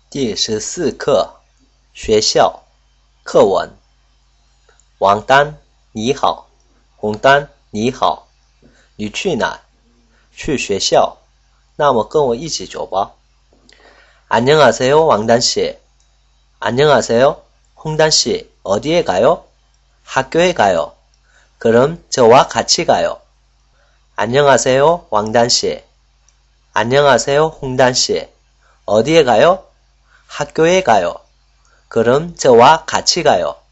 第14课学校课文王丹你好红丹你好你去哪去学校那么跟我一起走吧 안녕하세요 왕단씨 안녕하세요 홍단씨 어디에 가요? 학교에 가요. 그럼 저와 같이 가요. 안녕하세요 왕단씨 안녕하세요 홍단씨 어디에 가요? 학교에 가요. 그럼 저와 같이 가요.